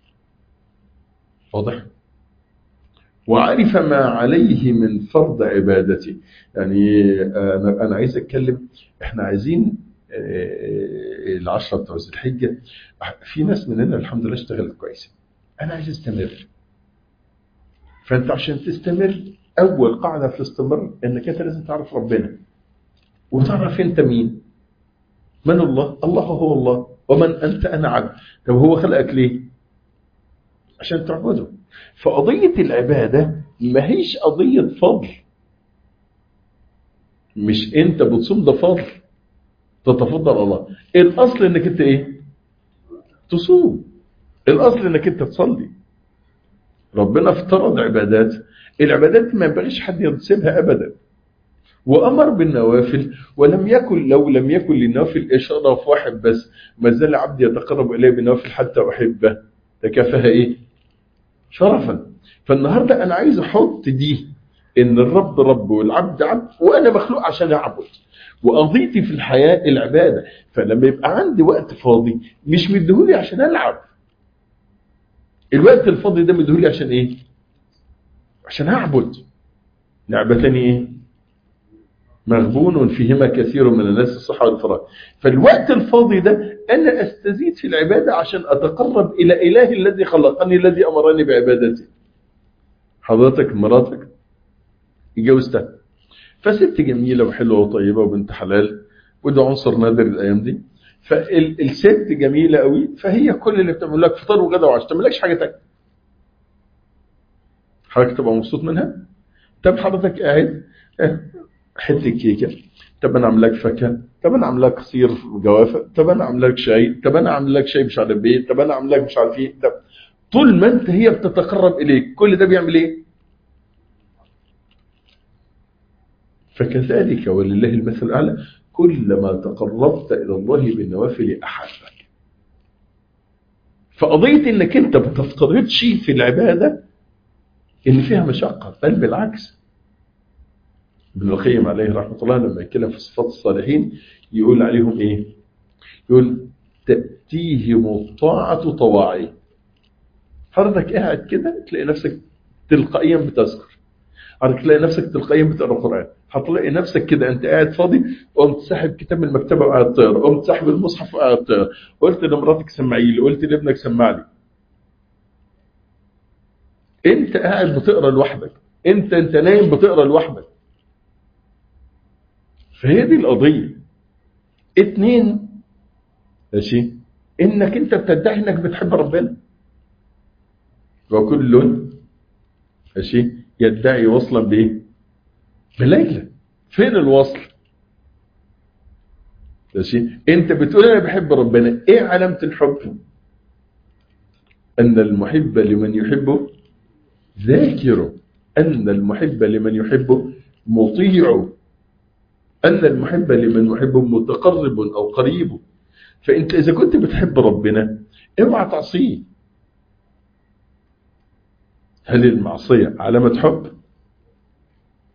واضح؟ وعرف ما عليه من فرض عبادته. يعني أنا, أنا عايز أتكلم، إحنا عايزين العشرة بتوع ذي الحجة. في ناس مننا الحمد لله اشتغلت كويسة، أنا عايز استمر. فأنت عشان تستمر أول قاعدة في الاستمرار إنك أنت لازم تعرف ربنا وتعرف أنت مين. من الله؟ الله هو الله. ومن أنت؟ أنا عبد. طب هو خلقك ليه؟ عشان تعبده. فقضية العبادة ما هيش قضية فضل. مش انت بتصوم ده فضل تتفضل الله. الاصل انك انت ايه؟ تصوم. الاصل انك انت تصلي. ربنا افترض عبادات، العبادات ما ينبغيش حد يسيبها ابدا، وامر بالنوافل. ولم يكن لو لم يكن للنوافل اشاره في واحد بس، ما زال عبدي يتقرب اليه بنوافل حتى احبه تكافها ايه؟ شرفا. فالنهارده انا عايز احط دي ان الرب رب والعبد عبد، وانا مخلوق عشان اعبد، وقضيتي في الحياه العباده. فلما يبقى عندي وقت فاضي مش مديهولي عشان العب، الوقت الفاضي ده مديهولي عشان ايه؟ عشان اعبد. لعبتني ايه؟ مغبون فيهما كثير من الناس الصحة والفراغ. فالوقت الفاضي ده انا استزيد في العباده عشان اتقرب الى اله الذي خلقني الذي امرني بعبادته. حضرتك مراتك اتجوزتها، فست جميلة وحلوة وطيبة وبنت حلال، وده عنصر نادر الأيام دي. فالست جميلة قوي، فهي كل اللي بتعمل لك فطار وغدا وعشاء، تعمل لكش حاجة تانية. حضرتك تبقى مبسوط منها؟ طب حضرتك قاعد حتة كيكة، طب أنا أعمل لك فاكهة، طب أنا أعمل لك عصير وجوافة، طب أنا أعمل لك شاي، طب أنا أعمل لك شاي مش عارف إيه، طب أنا أعمل لك مش عارف إيه. طب طول ما أنت هي بتتقرب إليك كل ده بيعمل إيه؟ فكذلك ولله المثل الأعلى، كلما تقربت إلى الله بالنوافل أحبك. فقضية إنك أنت ما تفترضش في العبادة إن فيها مشقة، بل بالعكس. ابن القيم عليه رحمة الله لما يتكلم في صفات الصالحين يقول عليهم إيه؟ يقول تأتيهم الطاعة طواعي. حضرتك قاعد كده تلاقي نفسك تلقائيا بتذكر، هتلاقي نفسك تلقائيا بتقرا القرآن، هتلاقي نفسك كده انت قاعد فاضي قمت ساحب كتاب من المكتبه وقاعد تقرا، قمت ساحب المصحف وقاعد تقرا، قلت لمراتك سمعي لي، قلت لابنك سمع لي. انت قاعد بتقرا لوحدك، انت انت نايم بتقرا لوحدك. فهي دي القضيه. اتنين ماشي، انك انت بتدعي انك بتحب ربنا، وكل ماشي يدعي وصلا بايه؟ بليلى. فين الوصل؟ ماشي، انت بتقول انا بحب ربنا، ايه علامه الحب؟ ان المحب لمن يحبه ذاكره، ان المحب لمن يحبه مطيع، ان المحب لمن يحبه متقرب او قريب. فانت اذا كنت بتحب ربنا اوعى تعصيه. هل المعصيه علامه حب؟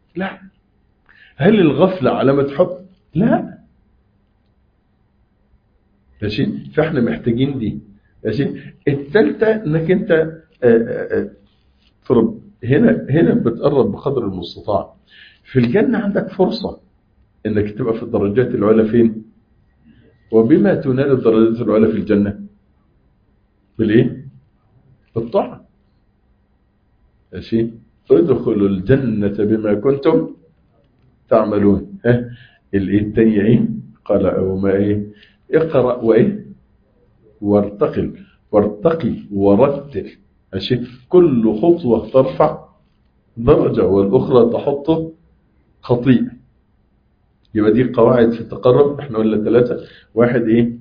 لا. هل الغفلة علامة حب؟ لا. ماشي. فاحنا محتاجين دي. ماشي. الثالثة انك انت آآ آآ فرب هنا هنا بتقرب بقدر المستطاع. في الجنة عندك فرصة انك تبقى في الدرجات العلى. فين؟ وبما تنال الدرجات العلى في الجنة؟ بالايه؟ بالطاعة. ماشي. ادخلوا الجنة بما كنتم تعملون. ها الايه الثانية ايه؟ قال او ما ايه؟ اقرأ وايه؟ وارتقل وارتقي ورتل. ماشي. كل خطوة ترفع درجة والأخرى تحط خطيئة. يبقى دي قواعد في التقرب. احنا قلنا ثلاثة. واحد ايه؟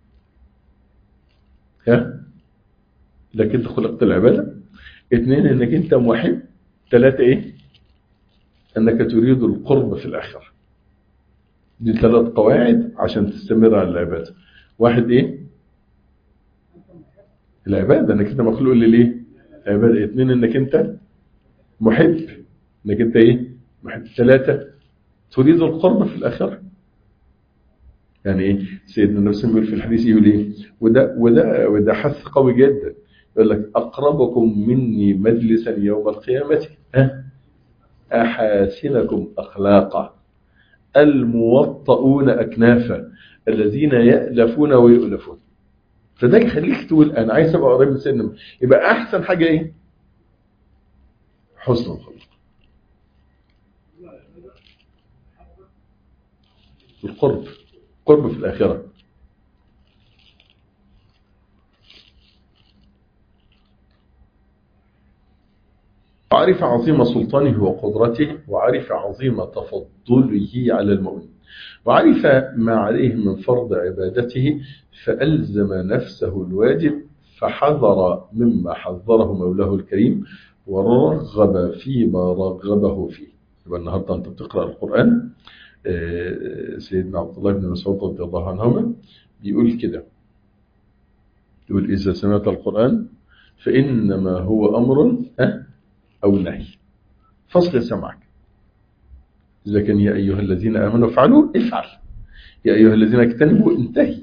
ها لك انت خلقت العبادة. اثنين انك انت محب. ثلاثة ايه؟ انك تريد القرب في الآخرة. دي ثلاث قواعد عشان تستمر على العبادة. واحد ايه؟ العبادة انك انت مخلوق لليه؟ العبادة. اثنين انك انت محب. انك انت ايه؟ محب. ثلاثة تريد القرب في الآخرة. يعني ايه؟ سيدنا النبي صلى الله عليه وسلم يقول في الحديث يقول ايه؟ وده وده وده حث قوي جدا. يقول لك اقربكم مني مجلسا يوم القيامة ها احاسنكم اخلاقا الموطؤون اكنافا الذين يألفون ويؤلفون. فده يخليك تقول انا عايز ابقى قريب من سيدنا. يبقى احسن حاجه ايه؟ حسن الخلق. القرب. قرب في الآخرة. وعرف عظيم سلطانه وقدرته وعرف عظيم تفضله على المؤمن وعرف ما عليه من فرض عبادته فألزم نفسه الواجب فحذر مما حذره مولاه الكريم ورغب فيما رغبه فيه. يبقى النهارده أنت بتقرأ القرآن. سيدنا عبد الله بن مسعود رضي الله عنهما بيقول كده. يقول إذا سمعت القرآن فإنما هو أمر أو نهي فاصغ سمعك. إذا كان يا أيها الذين آمنوا افعلوا افعل. يا أيها الذين اجتنبوا انتهي.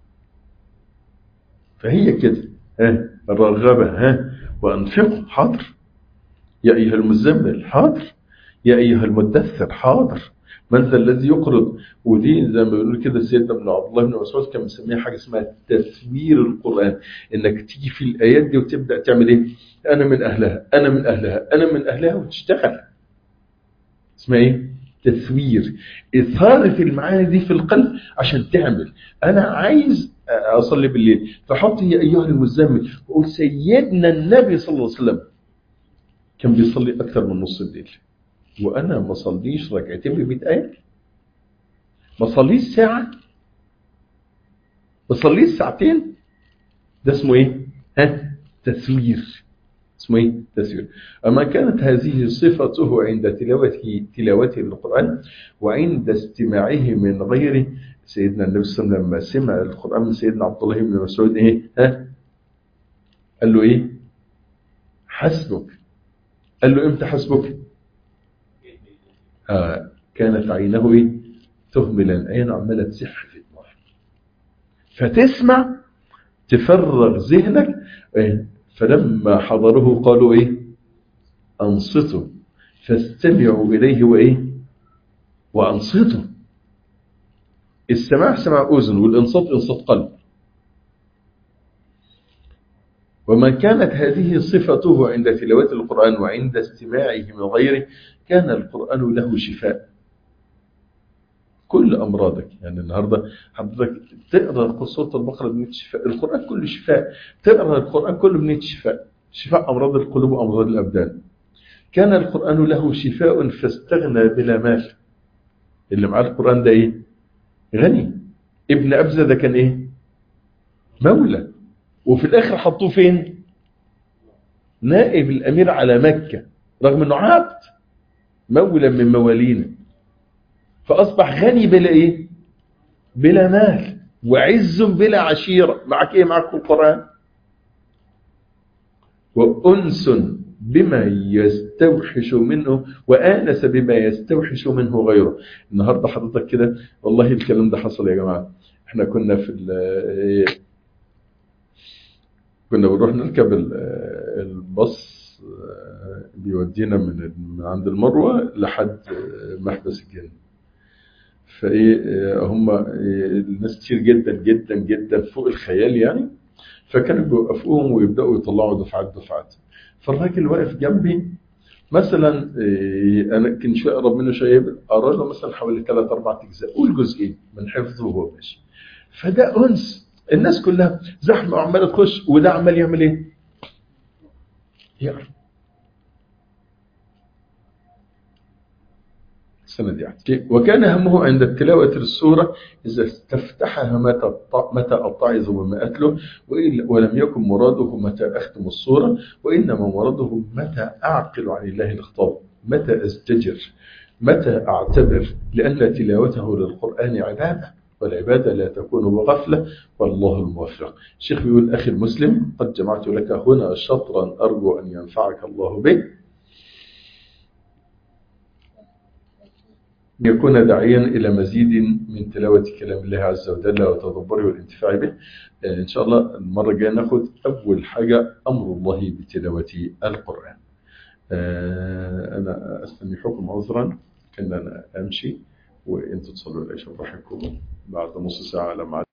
فهي كده. ها الرغبة. ها وأنفقوا حاضر. يا أيها المزمل حاضر. يا أيها المدثر حاضر. من ذا الذي يقرض. ودي زي ما بيقولوا كده سيدنا ابن عبد الله بن مسعود كان مسميها حاجه اسمها تسوير القرآن. انك تيجي في الايات دي وتبدا تعمل ايه؟ انا من اهلها انا من اهلها انا من اهلها وتشتغل. اسمها ايه؟ تسوير. اثاره المعاني دي في القلب عشان تعمل. انا عايز اصلي بالليل فحط يا ايها المزمل وقول سيدنا النبي صلى الله عليه وسلم كان بيصلي اكثر من نص الليل. وانا ما صليش ركعتين بمئة آية. ما صليش ساعة. ما صليش ساعتين. ده اسمه ايه؟ ها تسوير. اسمه ايه؟ تسوير. اما كانت هذه صفته عند تلاوته تلاوته للقرآن وعند استماعه من غيره. سيدنا النبي صلى الله عليه وسلم لما سمع القرآن من سيدنا عبد الله بن مسعود ايه؟ ها قال له ايه؟ حسبك. قال له امتى حسبك؟ آه كانت عينه ايه؟ تهملا. عينه عماله تسح في النار. فتسمع تفرغ ذهنك. إيه؟ فلما حضروه قالوا ايه؟ انصتوا فاستمعوا اليه وايه؟ وانصتوا. السماع سمع اذن والانصات انصات قلب. وما كانت هذه صفته عند تلاوة القرآن وعند استماعه من غيره كان القرآن له شفاء. كل أمراضك. يعني النهاردة حضرتك تقرأ سورة البقرة بنية شفاء. القرآن كله شفاء. تقرأ القرآن كله بنية شفاء. شفاء أمراض القلوب وأمراض الأبدان. كان القرآن له شفاء فاستغنى بلا مال. اللي معاه القرآن ده إيه؟ غني. ابن أبزة ده كان إيه؟ مولى. وفي الآخر حطوه فين؟ نائب الأمير على مكة رغم أنه عبد مولى من موالينا. فأصبح غني بلا إيه؟ بلا مال وعز بلا عشيرة. معك إيه؟ معك القرآن. وأنس بما يستوحش منه وآنس بما يستوحش منه غيره. النهاردة حضرتك كده والله الكلام ده حصل يا جماعة. احنا كنا في كنا بنروح نركب الباص بيودينا من عند المروة لحد محبس الجن. فايه هم الناس كتير جدا جدا جدا فوق الخيال يعني، فكانوا بيوقفوهم ويبداوا يطلعوا دفعات دفعات. فالراجل واقف جنبي مثلا انا كنت شويه اقرب منه شويه، اقرا له مثلا حوالي ثلاث اربع اجزاء، قول جزئين من حفظه وهو ماشي. فده انس، الناس كلها زحمه وعماله تخش، وده عمال يعمل ايه؟ يعرف السند يعني. وكان همه عند التلاوة السورة إذا استفتحها متى متى أتعظ وما أتله، ولم يكن مراده متى أختم السورة، وإنما مراده متى أعقل عن الله الخطاب، متى أزدجر، متى أعتبر، لأن تلاوته للقرآن عبادة، والعبادة لا تكون بغفلة، والله الموفق. الشيخ بيقول أخي المسلم قد جمعت لك هنا شطرا أرجو أن ينفعك الله به، يكون داعيا إلى مزيد من تلاوة كلام الله عز وجل وتدبره والانتفاع به. إن شاء الله المرة الجاية ناخد أول حاجة أمر الله بتلاوة القرآن. أنا أستميحكم عذرا، كان أنا أمشي وإنتوا تصلوا العشاء براحتكم بعد نص ساعة لما